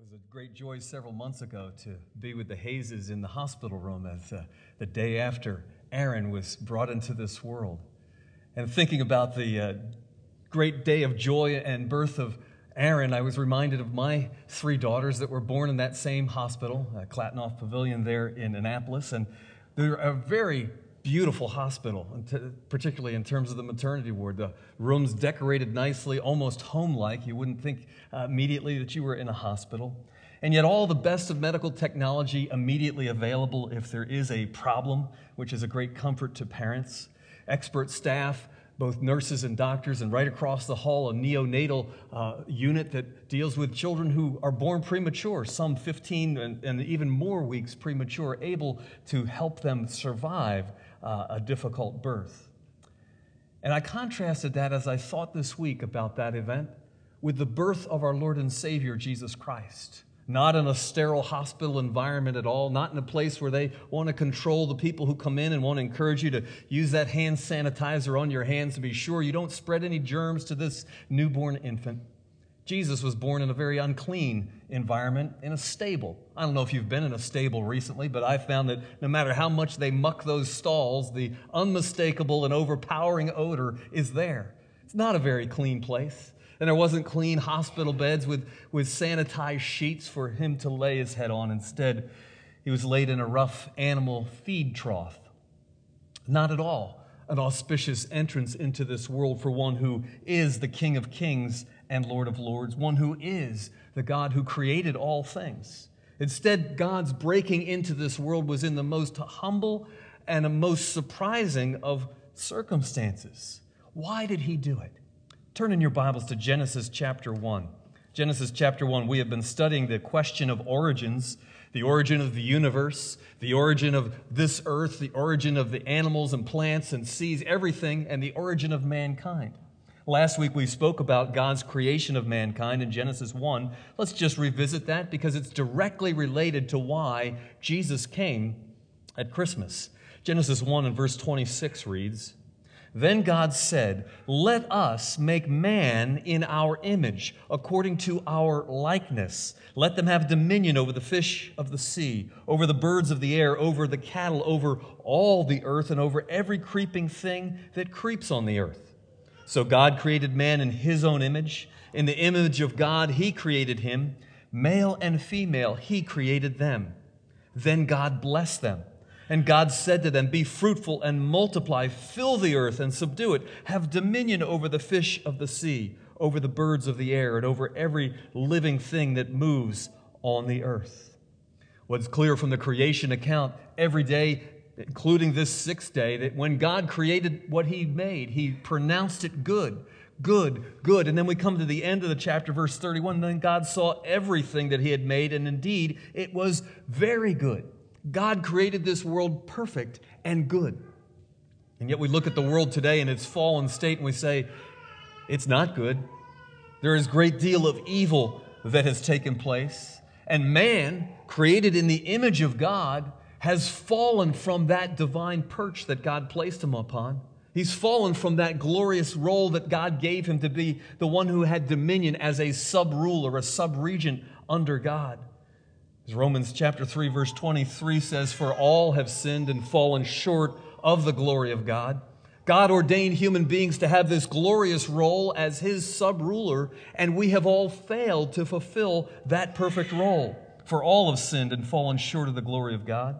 was a great joy several months ago to be with the Hayeses in the hospital room as the day after Aaron was brought into this world. And thinking about the great day of joy and birth of Aaron, I was reminded of my three daughters that were born in that same hospital, Klatnoff Pavilion there in Annapolis. And they're a very beautiful hospital, particularly in terms of the maternity ward. The rooms decorated nicely, almost home-like. You wouldn't think immediately that you were in a hospital. And yet all the best of medical technology immediately available if there is a problem, which is a great comfort to parents. Expert staff, both nurses and doctors, and right across the hall, a neonatal unit that deals with children who are born premature, some 15 and even more weeks premature, able to help them survive a difficult birth. And I contrasted that as I thought this week about that event with the birth of our Lord and Savior, Jesus Christ. Not in a sterile hospital environment at all, not in a place where they want to control the people who come in and want to encourage you to use that hand sanitizer on your hands to be sure you don't spread any germs to this newborn infant. Jesus was born in a very unclean environment, in a stable. I don't know if you've been in a stable recently, but I found that no matter how much they muck those stalls, the unmistakable and overpowering odor is there. It's not a very clean place. And there wasn't clean hospital beds with sanitized sheets for him to lay his head on. Instead, he was laid in a rough animal feed trough. Not at all an auspicious entrance into this world for one who is the King of Kings and Lord of Lords, one who is the God who created all things. Instead, God's breaking into this world was in the most humble and the most surprising of circumstances. Why did he do it? Turn in your Bibles to Genesis chapter 1. Genesis chapter 1, we have been studying the question of origins, the origin of the universe, the origin of this earth, the origin of the animals and plants and seas, everything, and the origin of mankind. Last week we spoke about God's creation of mankind in Genesis 1. Let's just revisit that because it's directly related to why Jesus came at Christmas. Genesis 1 and verse 26 reads, "Then God said, 'Let us make man in our image, according to our likeness. Let them have dominion over the fish of the sea, over the birds of the air, over the cattle, over all the earth, and over every creeping thing that creeps on the earth.' So God created man in his own image. In the image of God he created him. Male and female he created them. Then God blessed them. And God said to them, 'Be fruitful and multiply, fill the earth and subdue it. Have dominion over the fish of the sea, over the birds of the air, and over every living thing that moves on the earth.'" What's clear from the creation account every day, including this sixth day, that when God created what he made, he pronounced it good, good, good. And then we come to the end of the chapter, verse 31, and then God saw everything that he had made, and indeed it was very good. God created this world perfect and good. And yet we look at the world today in its fallen state and we say, it's not good. There is a great deal of evil that has taken place. And man, created in the image of God, has fallen from that divine perch that God placed him upon. He's fallen from that glorious role that God gave him to be the one who had dominion as a sub-ruler, a sub-regent under God. As Romans chapter 3, verse 23 says, "For all have sinned and fallen short of the glory of God." God ordained human beings to have this glorious role as his sub-ruler, and we have all failed to fulfill that perfect role. For all have sinned and fallen short of the glory of God.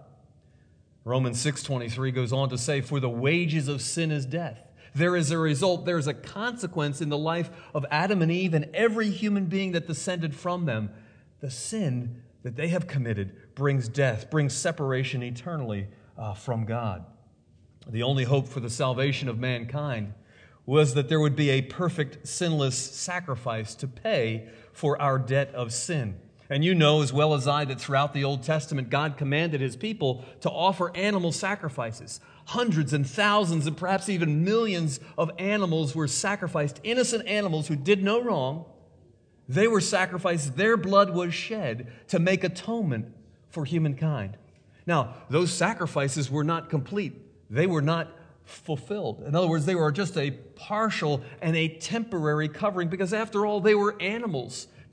Romans 6:23 goes on to say, "For the wages of sin is death." There is a result, there is a consequence in the life of Adam and Eve and every human being that descended from them. The sin that they have committed brings death, brings separation eternally from God. The only hope for the salvation of mankind was that there would be a perfect, sinless sacrifice to pay for our debt of sin. And you know as well as I that throughout the Old Testament, God commanded his people to offer animal sacrifices. Hundreds and thousands and perhaps even millions of animals were sacrificed, innocent animals who did no wrong. They were sacrificed, their blood was shed to make atonement for humankind. Now, those sacrifices were not complete. They were not fulfilled. In other words, they were just a partial and a temporary covering because after all, they were animals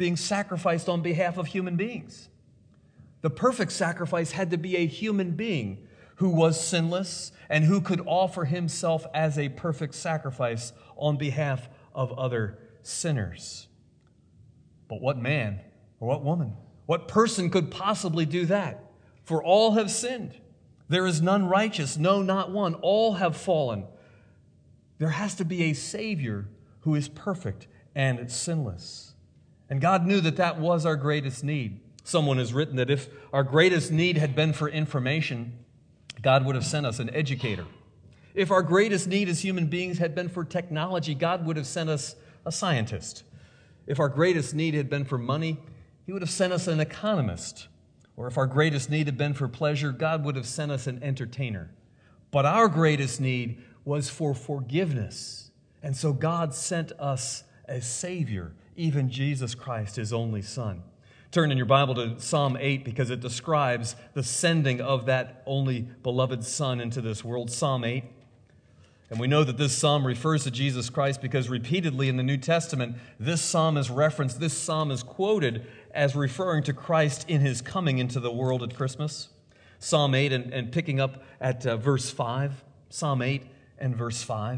being sacrificed on behalf of human beings. The perfect sacrifice had to be a human being who was sinless and who could offer himself as a perfect sacrifice on behalf of other sinners. But what man or what woman, what person could possibly do that? For all have sinned. There is none righteous, no, not one. All have fallen. There has to be a Savior who is perfect and sinless. And God knew that that was our greatest need. Someone has written that if our greatest need had been for information, God would have sent us an educator. If our greatest need as human beings had been for technology, God would have sent us a scientist. If our greatest need had been for money, He would have sent us an economist. Or if our greatest need had been for pleasure, God would have sent us an entertainer. But our greatest need was for forgiveness. And so God sent us a Savior, even Jesus Christ, His only Son. Turn in your Bible to Psalm 8 because it describes the sending of that only beloved Son into this world. Psalm 8. And we know that this psalm refers to Jesus Christ because repeatedly in the New Testament, this psalm is referenced, this psalm is quoted as referring to Christ in His coming into the world at Christmas. Psalm 8 and picking up at verse 5. Psalm 8 and verse 5.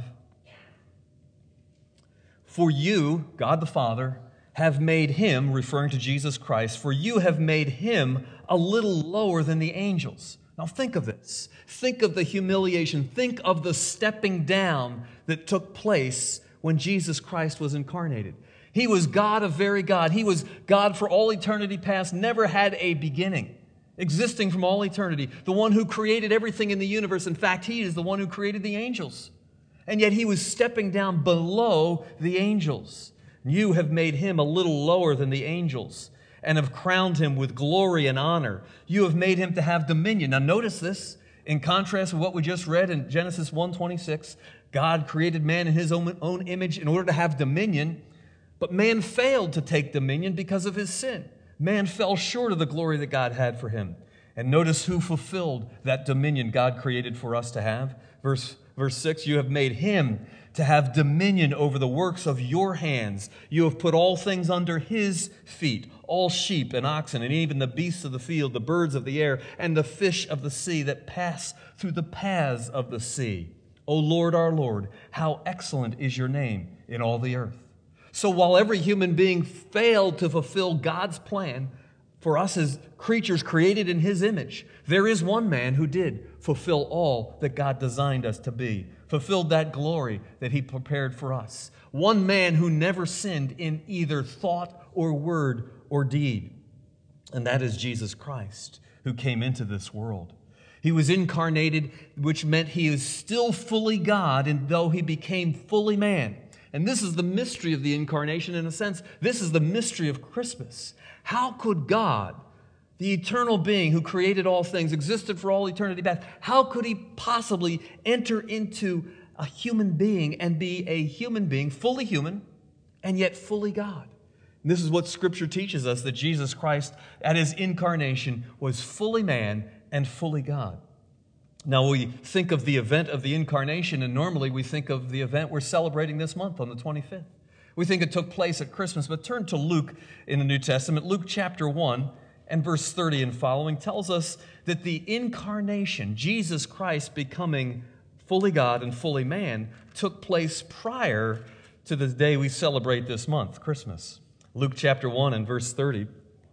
For you, God the Father, have made Him, referring to Jesus Christ, for you have made Him a little lower than the angels. Now think of this. Think of the humiliation. Think of the stepping down that took place when Jesus Christ was incarnated. He was God of very God. He was God for all eternity past, never had a beginning, existing from all eternity. The one who created everything in the universe. In fact, He is the one who created the angels. And yet He was stepping down below the angels. You have made Him a little lower than the angels and have crowned Him with glory and honor. You have made Him to have dominion. Now notice this, in contrast with what we just read in Genesis 1:26, God created man in His own image in order to have dominion, but man failed to take dominion because of his sin. Man fell short of the glory that God had for him. And notice who fulfilled that dominion God created for us to have. Verse 6, you have made Him to have dominion over the works of your hands. You have put all things under His feet, all sheep and oxen, and even the beasts of the field, the birds of the air, and the fish of the sea that pass through the paths of the sea. O Lord, our Lord, how excellent is your name in all the earth. So while every human being failed to fulfill God's plan for us as creatures created in His image, there is one man who did fulfill all that God designed us to be, fulfilled that glory that He prepared for us. One man who never sinned in either thought or word or deed. And that is Jesus Christ, who came into this world. He was incarnated, which meant He is still fully God, and though He became fully man. And this is the mystery of the incarnation in a sense. This is the mystery of Christmas. How could God, the eternal being who created all things, existed for all eternity past, how could He possibly enter into a human being and be a human being, fully human, and yet fully God? And this is what Scripture teaches us, that Jesus Christ, at His incarnation, was fully man and fully God. Now, we think of the event of the incarnation, and normally we think of the event we're celebrating this month on the 25th. We think it took place at Christmas, but turn to Luke in the New Testament. Luke chapter 1 and verse 30 and following tells us that the incarnation, Jesus Christ becoming fully God and fully man, took place prior to the day we celebrate this month, Christmas. Luke chapter 1 and verse 30.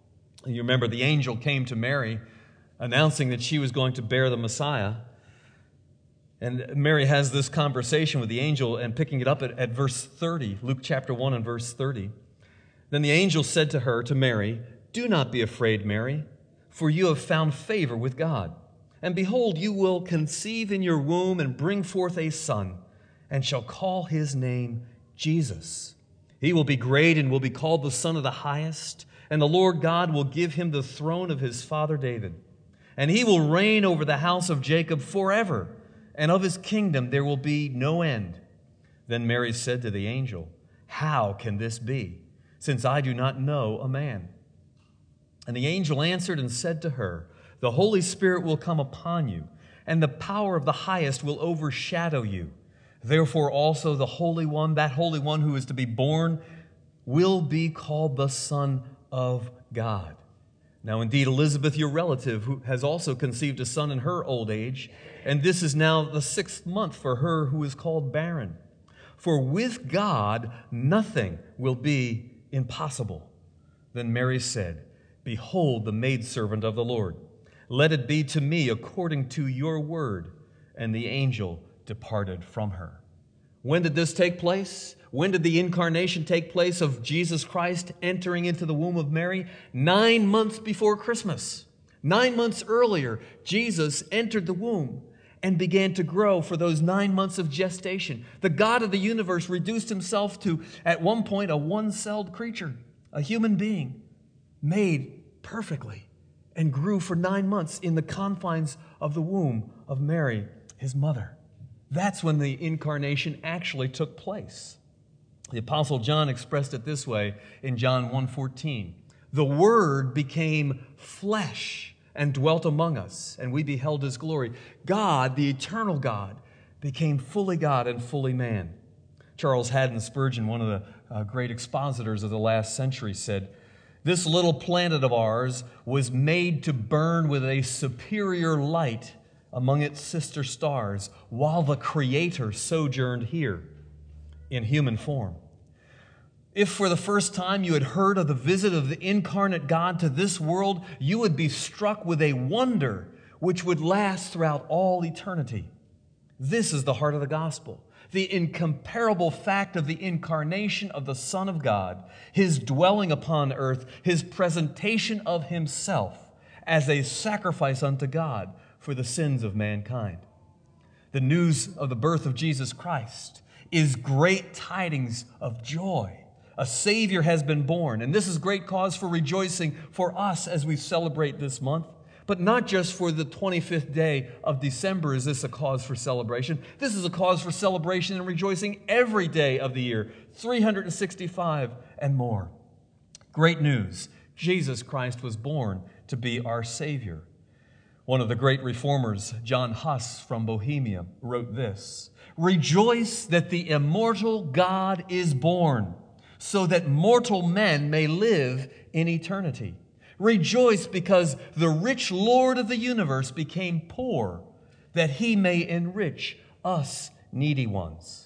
You remember the angel came to Mary announcing that she was going to bear the Messiah. And Mary has this conversation with the angel, and picking it up at verse 30, Luke chapter 1 and verse 30. Then the angel said to her, to Mary, do not be afraid, Mary, for you have found favor with God. And behold, you will conceive in your womb and bring forth a son, and shall call his name Jesus. He will be great and will be called the Son of the Highest, and the Lord God will give him the throne of his father David. And he will reign over the house of Jacob forever, and of his kingdom there will be no end. Then Mary said to the angel, how can this be, since I do not know a man? And the angel answered and said to her, the Holy Spirit will come upon you, and the power of the Highest will overshadow you. Therefore also the Holy One, that Holy One who is to be born will be called the Son of God. Now, indeed, Elizabeth, your relative, who has also conceived a son in her old age, and this is now the 6th month for her who is called barren. For with God nothing will be impossible. Then Mary said, Behold the maidservant of the Lord. Let it be to me according to your word. And the angel departed from her. When did this take place? When did the incarnation take place of Jesus Christ entering into the womb of Mary? 9 months before Christmas. 9 months earlier, Jesus entered the womb and began to grow for those 9 months of gestation. The God of the universe reduced himself to, at one point, a one-celled creature, a human being, made perfectly, and grew for 9 months in the confines of the womb of Mary, his mother. That's when the incarnation actually took place. The Apostle John expressed it this way in John 1:14. The Word became flesh and dwelt among us, and we beheld his glory. God, the eternal God, became fully God and fully man. Charles Haddon Spurgeon, one of the great expositors of the last century, said, This little planet of ours was made to burn with a superior light among its sister stars, while the Creator sojourned here in human form. If for the first time you had heard of the visit of the incarnate God to this world, you would be struck with a wonder which would last throughout all eternity. This is the heart of the gospel, the incomparable fact of the incarnation of the Son of God, his dwelling upon earth, his presentation of himself as a sacrifice unto God for the sins of mankind. The news of the birth of Jesus Christ is great tidings of joy. A Savior has been born, and this is great cause for rejoicing for us as we celebrate this month. But not just for the 25th day of December is this a cause for celebration. This is a cause for celebration and rejoicing every day of the year, 365 and more. Great news. Jesus Christ was born to be our Savior. One of the great reformers, John Huss from Bohemia, wrote this, Rejoice that the immortal God is born, so that mortal men may live in eternity. Rejoice because the rich Lord of the universe became poor, that he may enrich us needy ones.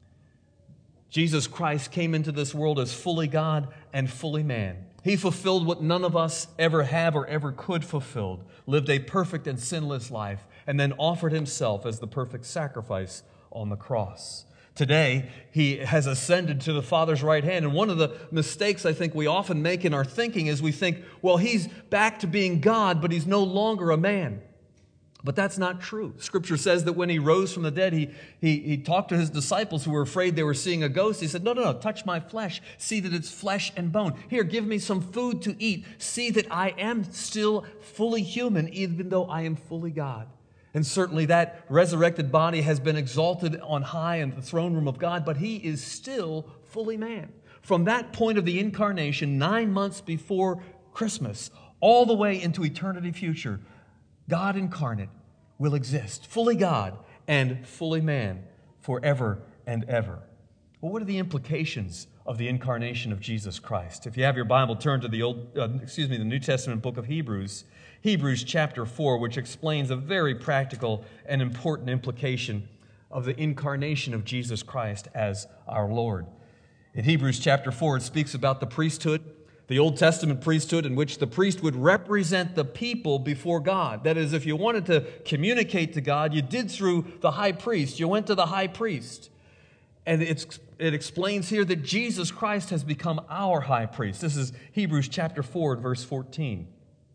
Jesus Christ came into this world as fully God and fully man. He fulfilled what none of us ever have or ever could fulfill, lived a perfect and sinless life, and then offered himself as the perfect sacrifice on the cross. Today, he has ascended to the Father's right hand. And one of the mistakes I think we often make in our thinking is we think, well, he's back to being God, but he's no longer a man. But that's not true. Scripture says that when he rose from the dead, he talked to his disciples who were afraid they were seeing a ghost. He said, no, touch my flesh. See that it's flesh and bone. Here, give me some food to eat. See that I am still fully human, even though I am fully God. And certainly that resurrected body has been exalted on high in the throne room of God, but he is still fully man. From that point of the incarnation, 9 months before Christmas, all the way into eternity future, God incarnate will exist, fully God and fully man, forever and ever. Well, what are the implications of the incarnation of Jesus Christ? If you have your Bible, turn to the New Testament book of Hebrews, Hebrews chapter 4, which explains a very practical and important implication of the incarnation of Jesus Christ as our Lord. In Hebrews chapter 4, it speaks about the priesthood, the Old Testament priesthood, in which the priest would represent the people before God. That is, if you wanted to communicate to God, you did through the high priest. You went to the high priest. And it explains here that Jesus Christ has become our high priest. This is Hebrews chapter 4, verse 14.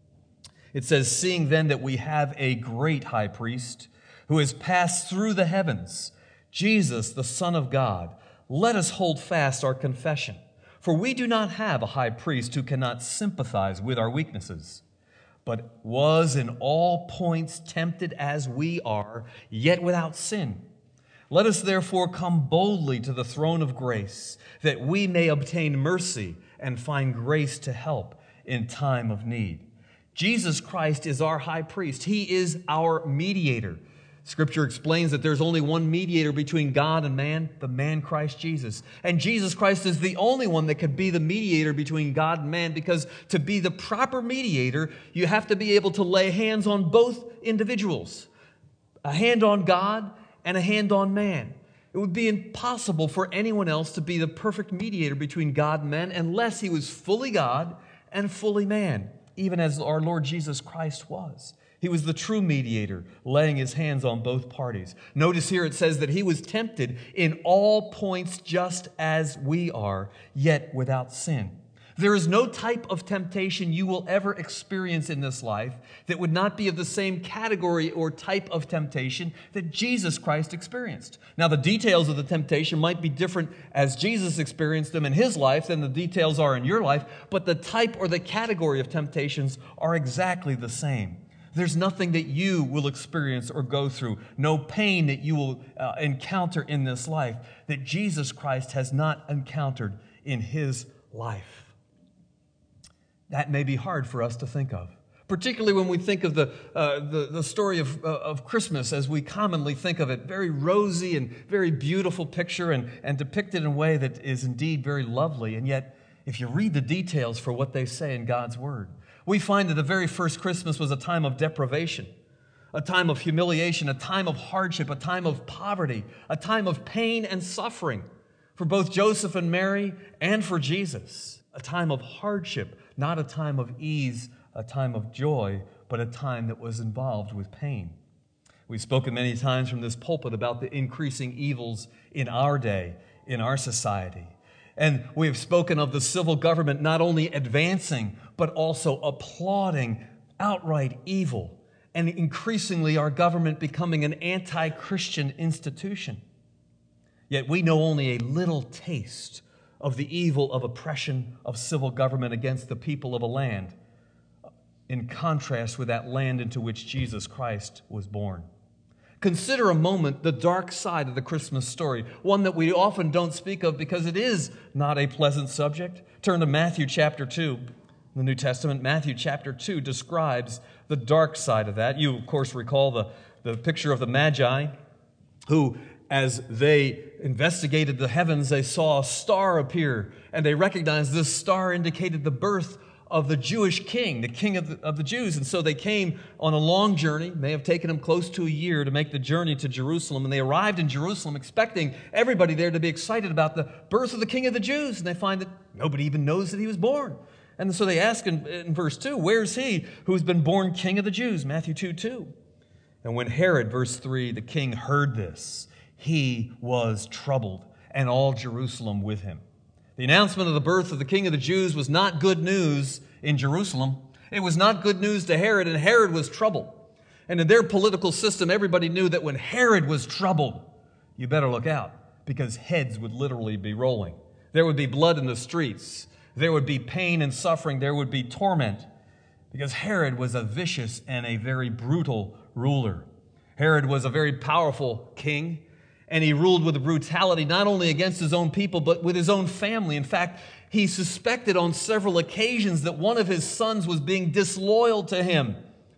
It says, Seeing then that we have a great high priest who has passed through the heavens, Jesus, the Son of God, let us hold fast our confession. For we do not have a high priest who cannot sympathize with our weaknesses, but was in all points tempted as we are, yet without sin. Let us therefore come boldly to the throne of grace, that we may obtain mercy and find grace to help in time of need. Jesus Christ is our high priest. He is our mediator. Scripture explains that there's only one mediator between God and man, the man Christ Jesus. And Jesus Christ is the only one that could be the mediator between God and man, because to be the proper mediator, you have to be able to lay hands on both individuals. A hand on God and a hand on man. It would be impossible for anyone else to be the perfect mediator between God and man unless he was fully God and fully man, even as our Lord Jesus Christ was. He was the true mediator, laying his hands on both parties. Notice here it says that he was tempted in all points just as we are, yet without sin. There is no type of temptation you will ever experience in this life that would not be of the same category or type of temptation that Jesus Christ experienced. Now, the details of the temptation might be different as Jesus experienced them in his life than the details are in your life, but the type or the category of temptations are exactly the same. There's nothing that you will experience or go through, no pain that you will encounter in this life that Jesus Christ has not encountered in his life. That may be hard for us to think of, particularly when we think of the story of Christmas as we commonly think of it, very rosy and very beautiful picture and depicted in a way that is indeed very lovely. And yet, if you read the details for what they say in God's Word, we find that the very first Christmas was a time of deprivation, a time of humiliation, a time of hardship, a time of poverty, a time of pain and suffering for both Joseph and Mary and for Jesus, a time of hardship, not a time of ease, a time of joy, but a time that was involved with pain. We've spoken many times from this pulpit about the increasing evils in our day, in our society. And we have spoken of the civil government not only advancing, but also applauding outright evil, and increasingly our government becoming an anti-Christian institution. Yet we know only a little taste of the evil of oppression of civil government against the people of a land, in contrast with that land into which Jesus Christ was born. Consider a moment the dark side of the Christmas story, one that we often don't speak of because it is not a pleasant subject. Turn to Matthew chapter 2. The New Testament, Matthew chapter 2, describes the dark side of that. You, of course, recall the picture of the Magi who, as they investigated the heavens, they saw a star appear, and they recognized this star indicated the birth of the Jewish king, the king of the Jews. And so they came on a long journey, may have taken them close to a year to make the journey to Jerusalem. And they arrived in Jerusalem expecting everybody there to be excited about the birth of the king of the Jews. And they find that nobody even knows that he was born. And so they ask in verse 2, where's he who's been born king of the Jews? Matthew 2:2. And when Herod, verse 3, the king heard this, he was troubled, and all Jerusalem with him. The announcement of the birth of the King of the Jews was not good news in Jerusalem. It was not good news to Herod, and Herod was troubled. And in their political system, everybody knew that when Herod was troubled, you better look out, because heads would literally be rolling. There would be blood in the streets. There would be pain and suffering. There would be torment, because Herod was a vicious and a very brutal ruler. Herod was a very powerful king, and he ruled with brutality not only against his own people, but with his own family. In fact, he suspected on several occasions that one of his sons was being disloyal to him.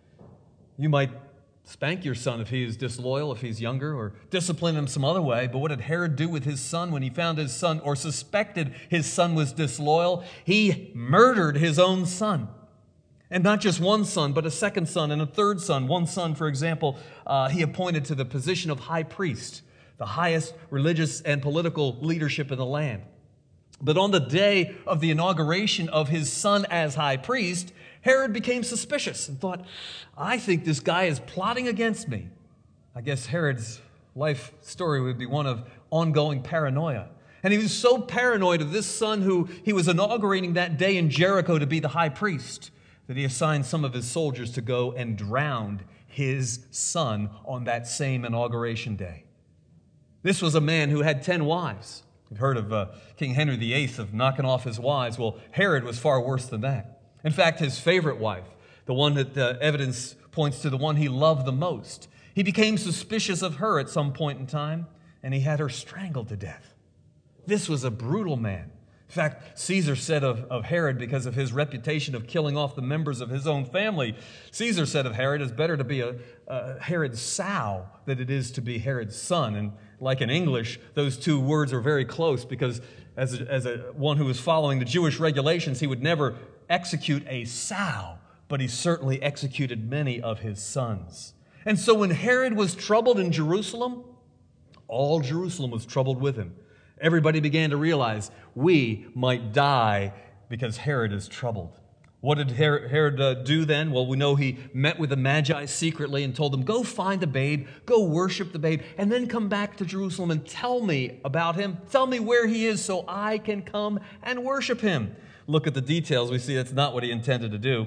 You might spank your son if he is disloyal, if he's younger, or discipline him some other way. But what did Herod do with his son when he found his son or suspected his son was disloyal? He murdered his own son. And not just one son, but a second son and a third son. One son, for example, he appointed to the position of high priest, the highest religious and political leadership in the land. But on the day of the inauguration of his son as high priest, Herod became suspicious and thought, I think this guy is plotting against me. I guess Herod's life story would be one of ongoing paranoia. And he was so paranoid of this son who he was inaugurating that day in Jericho to be the high priest that he assigned some of his soldiers to go and drown his son on that same inauguration day. This was a man who had 10 wives. You've heard of King Henry VIII of knocking off his wives. Well, Herod was far worse than that. In fact, his favorite wife, the one that evidence points to the one he loved the most, he became suspicious of her at some point in time, and he had her strangled to death. This was a brutal man, In fact, Caesar said of Herod, because of his reputation of killing off the members of his own family, Caesar said of Herod, it's better to be a Herod's sow than it is to be Herod's son. And like in English, those two words are very close, because as one who was following the Jewish regulations, he would never execute a sow, but he certainly executed many of his sons. And so when Herod was troubled in Jerusalem, all Jerusalem was troubled with him. Everybody began to realize we might die because Herod is troubled. What did Herod do then? Well, we know he met with the Magi secretly and told them, go find the babe, go worship the babe, and then come back to Jerusalem and tell me about him. Tell me where he is so I can come and worship him. Look at the details. We see that's not what he intended to do.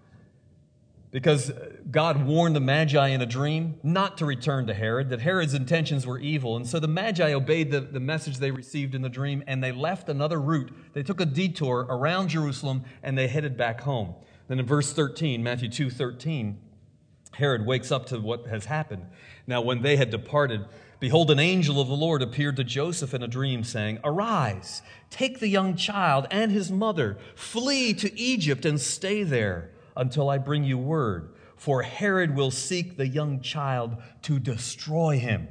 Because God warned the Magi in a dream not to return to Herod, that Herod's intentions were evil. And so the Magi obeyed the message they received in the dream, and they left another route. They took a detour around Jerusalem, and they headed back home. Then in verse 13, Matthew 2:13, Herod wakes up to what has happened. Now when they had departed, behold, an angel of the Lord appeared to Joseph in a dream, saying, arise, take the young child and his mother, flee to Egypt and stay there until I bring you word, for Herod will seek the young child to destroy him.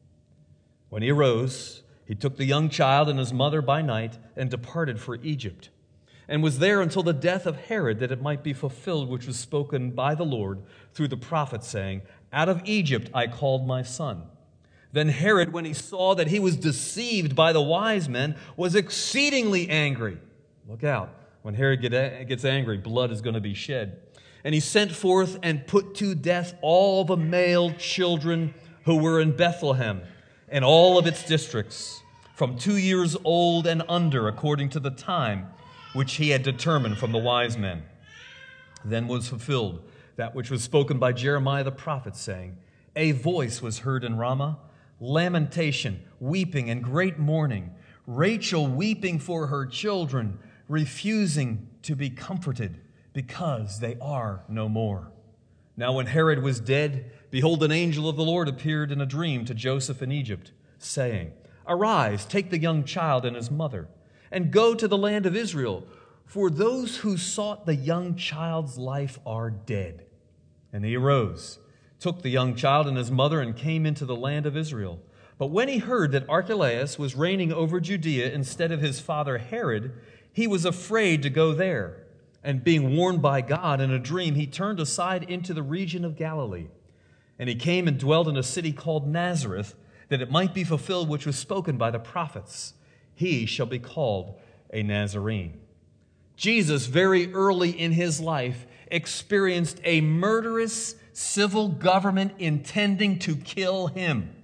When he arose, he took the young child and his mother by night and departed for Egypt, and was there until the death of Herod, that it might be fulfilled which was spoken by the Lord through the prophet, saying, out of Egypt I called my son. Then Herod, when he saw that he was deceived by the wise men, was exceedingly angry. Look out. When Herod gets angry, blood is going to be shed. And he sent forth and put to death all the male children who were in Bethlehem and all of its districts, from 2 years old and under, according to the time which he had determined from the wise men. Then was fulfilled that which was spoken by Jeremiah the prophet, saying, a voice was heard in Ramah, lamentation, weeping, and great mourning, Rachel weeping for her children, refusing to be comforted because they are no more. Now when Herod was dead, behold, an angel of the Lord appeared in a dream to Joseph in Egypt, saying, arise, take the young child and his mother, and go to the land of Israel, for those who sought the young child's life are dead. And he arose, took the young child and his mother, and came into the land of Israel. But when he heard that Archelaus was reigning over Judea instead of his father Herod, he was afraid to go there, and being warned by God in a dream, he turned aside into the region of Galilee. And he came and dwelt in a city called Nazareth, that it might be fulfilled which was spoken by the prophets, he shall be called a Nazarene. Jesus, very early in his life, experienced a murderous civil government intending to kill him.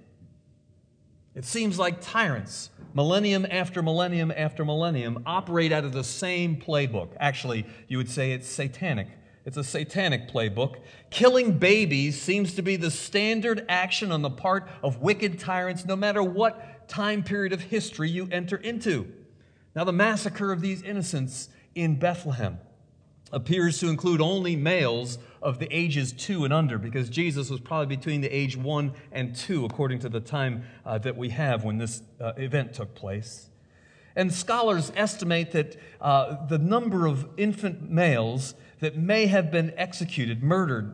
It seems like tyrants, millennium after millennium after millennium, operate out of the same playbook. Actually, you would say it's satanic. It's a satanic playbook. Killing babies seems to be the standard action on the part of wicked tyrants, no matter what time period of history you enter into. Now, the massacre of these innocents in Bethlehem appears to include only males of the ages 2 and under, because Jesus was probably between the age 1 and 2, according to the time that we have when this event took place. And scholars estimate that the number of infant males that may have been murdered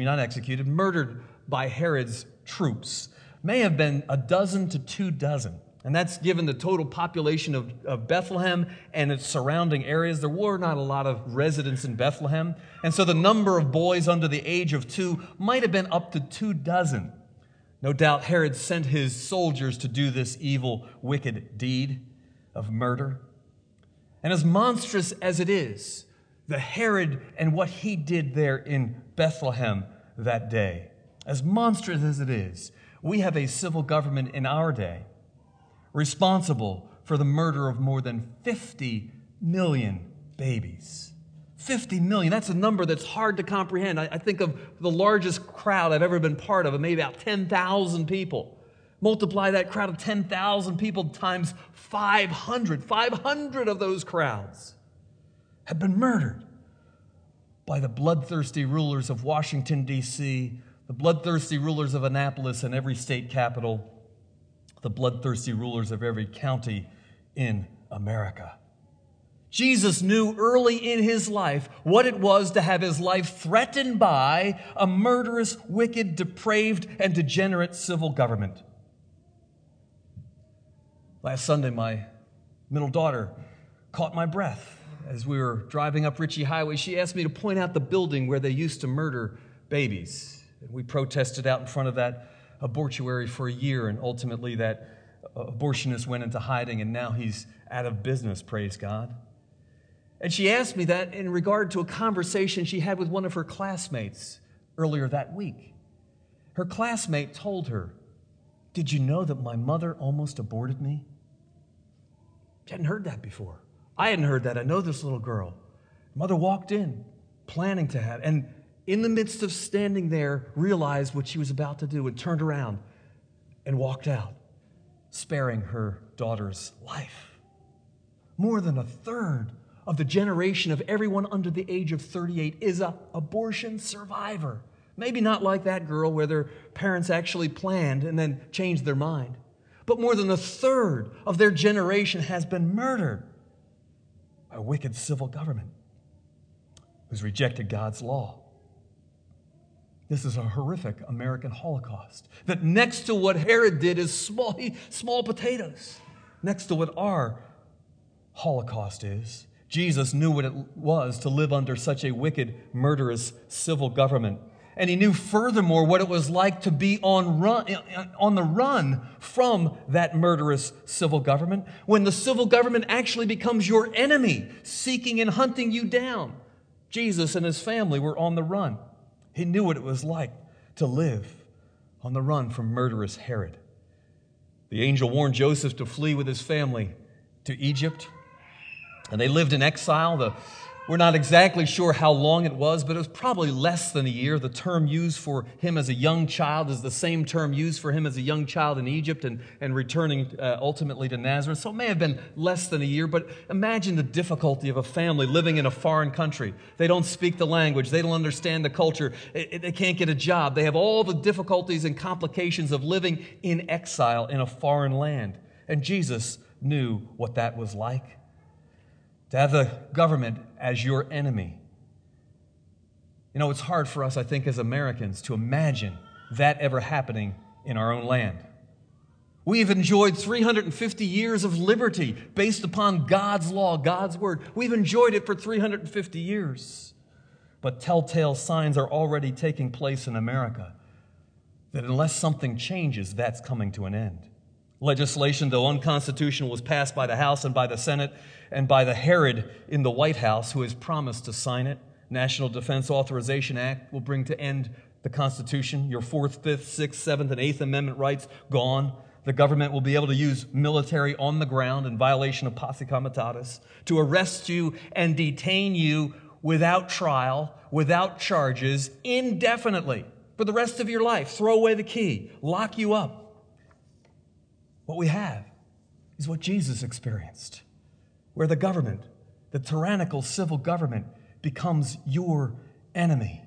by Herod's troops may have been 12 to 24. And that's given the total population of Bethlehem and its surrounding areas. There were not a lot of residents in Bethlehem. And so the number of boys under the age of 2 might have been up to 24. No doubt Herod sent his soldiers to do this evil, wicked deed of murder. And as monstrous as it is, the Herod and what he did there in Bethlehem that day, as monstrous as it is, we have a civil government in our day responsible for the murder of more than 50 million babies. 50 million, that's a number that's hard to comprehend. I think of the largest crowd I've ever been part of, maybe about 10,000 people. Multiply that crowd of 10,000 people times 500. 500 of those crowds have been murdered by the bloodthirsty rulers of Washington, D.C., the bloodthirsty rulers of Annapolis and every state capital, the bloodthirsty rulers of every county in America. Jesus knew early in his life what it was to have his life threatened by a murderous, wicked, depraved, and degenerate civil government. Last Sunday, my middle daughter caught my breath as we were driving up Ritchie Highway. She asked me to point out the building where they used to murder babies. We protested out in front of that abortuary for a year, and ultimately that abortionist went into hiding, and now he's out of business, praise God. And she asked me that in regard to a conversation she had with one of her classmates earlier that week. Her classmate told her, "Did you know that my mother almost aborted me?" She hadn't heard that before. I hadn't heard that. I know this little girl. Mother walked in, planning to have, and in the midst of standing there, realized what she was about to do and turned around and walked out, sparing her daughter's life. More than a third of the generation of everyone under the age of 38 is an abortion survivor. Maybe not like that girl where their parents actually planned and then changed their mind. But more than a third of their generation has been murdered by a wicked civil government who's rejected God's law. This is a horrific American Holocaust that next to what Herod did is small potatoes. Next to what our Holocaust is, Jesus knew what it was to live under such a wicked, murderous civil government. And he knew furthermore what it was like to be on the run from that murderous civil government, when the civil government actually becomes your enemy, seeking and hunting you down. Jesus and his family were on the run. He knew what it was like to live on the run from murderous Herod. The angel warned Joseph to flee with his family to Egypt, and they lived in exile. We're not exactly sure how long it was, but it was probably less than a year. The term used for him as a young child is the same term used for him as a young child in Egypt and returning ultimately to Nazareth. So it may have been less than a year, but imagine the difficulty of a family living in a foreign country. They don't speak the language. They don't understand the culture. They can't get a job. They have all the difficulties and complications of living in exile in a foreign land. And Jesus knew what that was like. To have the government as your enemy. You know, it's hard for us, I think, as Americans to imagine that ever happening in our own land. We've enjoyed 350 years of liberty based upon God's law, God's word. We've enjoyed it for 350 years. But telltale signs are already taking place in America that unless something changes, that's coming to an end. Legislation, though unconstitutional, was passed by the House and by the Senate and by the Herod in the White House, who has promised to sign it. National Defense Authorization Act will bring to end the Constitution. Your 4th, 5th, 6th, 7th, and 8th Amendment rights gone. The government will be able to use military on the ground in violation of posse comitatus to arrest you and detain you without trial, without charges, indefinitely for the rest of your life. Throw away the key, lock you up. What we have is what Jesus experienced, where the government, the tyrannical civil government, becomes your enemy.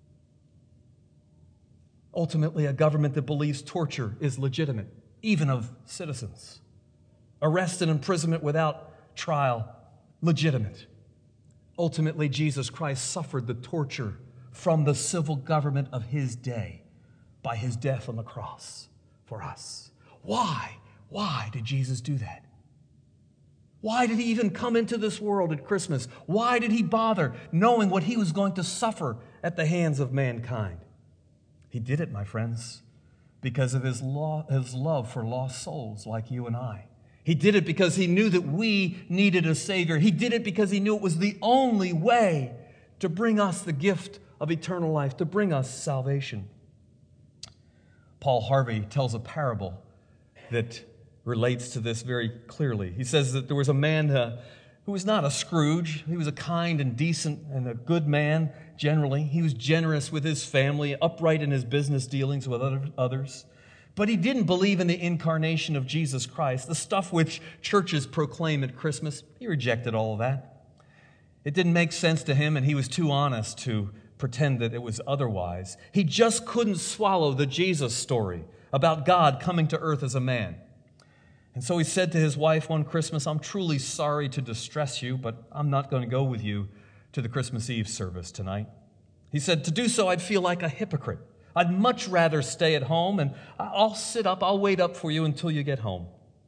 Ultimately, a government that believes torture is legitimate, even of citizens. Arrest and imprisonment without trial, legitimate. Ultimately, Jesus Christ suffered the torture from the civil government of his day by his death on the cross for us. Why? Why did Jesus do that? Why did he even come into this world at Christmas? Why did he bother knowing what he was going to suffer at the hands of mankind? He did it, my friends, because of his love for lost souls like you and I. He did it because he knew that we needed a Savior. He did it because he knew it was the only way to bring us the gift of eternal life, to bring us salvation. Paul Harvey tells a parable that relates to this very clearly. He says that there was a man who was not a Scrooge. He was a kind and decent and a good man, generally. He was generous with his family, upright in his business dealings with others. But he didn't believe in the incarnation of Jesus Christ, the stuff which churches proclaim at Christmas. He rejected all of that. It didn't make sense to him, and he was too honest to pretend that it was otherwise. He just couldn't swallow the Jesus story about God coming to earth as a man. And so he said to his wife one Christmas, "I'm truly sorry to distress you, but I'm not going to go with you to the Christmas Eve service tonight." He said, "To do so, I'd feel like a hypocrite. I'd much rather stay at home, and I'll wait up for you until you get home."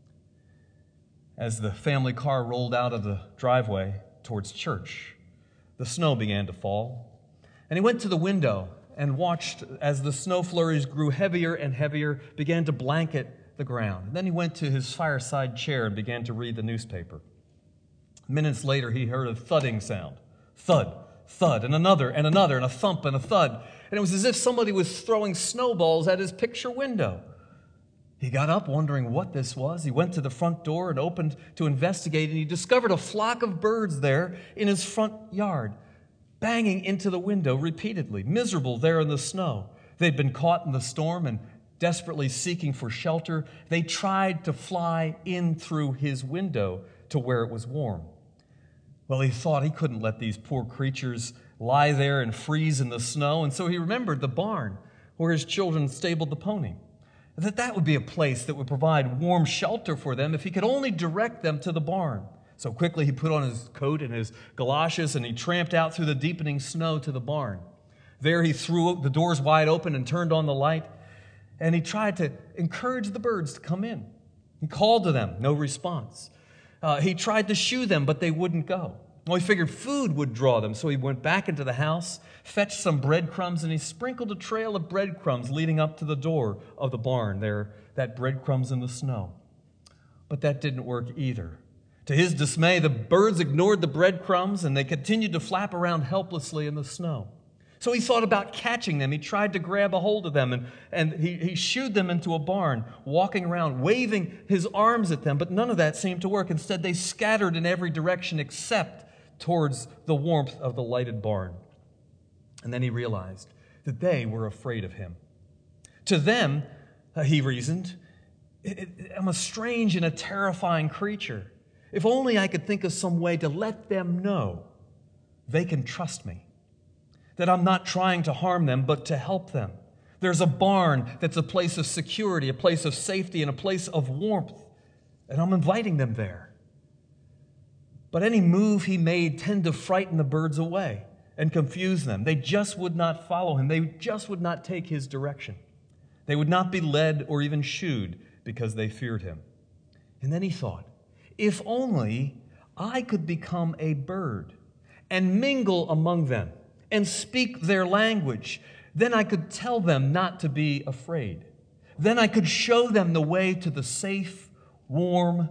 As the family car rolled out of the driveway towards church, the snow began to fall, and he went to the window and watched as the snow flurries grew heavier and heavier, began to blanket the ground. And then he went to his fireside chair and began to read the newspaper. Minutes later, he heard a thudding sound. Thud, thud, and another, and a thump and a thud. And it was as if somebody was throwing snowballs at his picture window. He got up wondering what this was. He went to the front door and opened to investigate, and he discovered a flock of birds there in his front yard, banging into the window repeatedly, miserable there in the snow. They'd been caught in the storm and desperately seeking for shelter. They tried to fly in through his window to where it was warm. Well, he thought he couldn't let these poor creatures lie there and freeze in the snow, and so he remembered the barn where his children stabled the pony, that would be a place that would provide warm shelter for them if he could only direct them to the barn. So quickly he put on his coat and his galoshes, and he tramped out through the deepening snow to the barn. There he threw the doors wide open and turned on the light, and he tried to encourage the birds to come in. He called to them, no response. He tried to shoo them, but they wouldn't go. Well, he figured food would draw them, so he went back into the house, fetched some breadcrumbs, and he sprinkled a trail of breadcrumbs leading up to the door of the barn there, that breadcrumbs in the snow. But that didn't work either. To his dismay, the birds ignored the breadcrumbs, and they continued to flap around helplessly in the snow. So he thought about catching them. He tried to grab a hold of them, and he shooed them into a barn, walking around, waving his arms at them, but none of that seemed to work. Instead, they scattered in every direction except towards the warmth of the lighted barn. And then he realized that they were afraid of him. To them, he reasoned, I'm a strange and a terrifying creature. If only I could think of some way to let them know they can trust me, that I'm not trying to harm them, but to help them. There's a barn that's a place of security, a place of safety, and a place of warmth, and I'm inviting them there. But any move he made tended to frighten the birds away and confuse them. They just would not follow him. They just would not take his direction. They would not be led or even shooed because they feared him. And then he thought, if only I could become a bird and mingle among them and speak their language, then I could tell them not to be afraid. Then I could show them the way to the safe, warm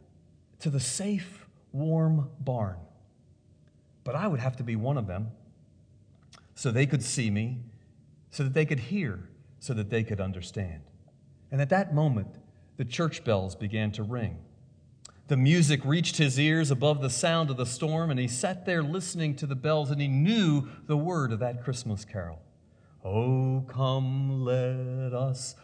barn. But I would have to be one of them so they could see me, so that they could hear, so that they could understand. And at that moment, the church bells began to ring. The music reached his ears above the sound of the storm, and he sat there listening to the bells, and he knew the word of that Christmas carol. Oh, come, let us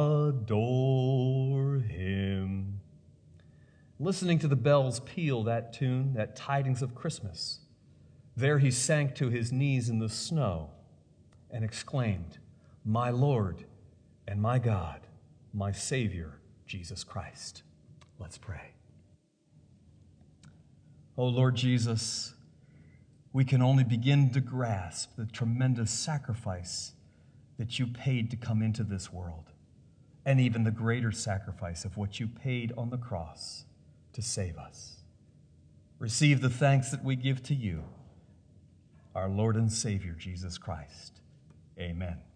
adore him. Listening to the bells peal that tune, that tidings of Christmas, there he sank to his knees in the snow and exclaimed, "My Lord and my God, my Savior, Jesus Christ." Let's pray. Oh, Lord Jesus, we can only begin to grasp the tremendous sacrifice that you paid to come into this world, and even the greater sacrifice of what you paid on the cross to save us. Receive the thanks that we give to you, our Lord and Savior, Jesus Christ. Amen.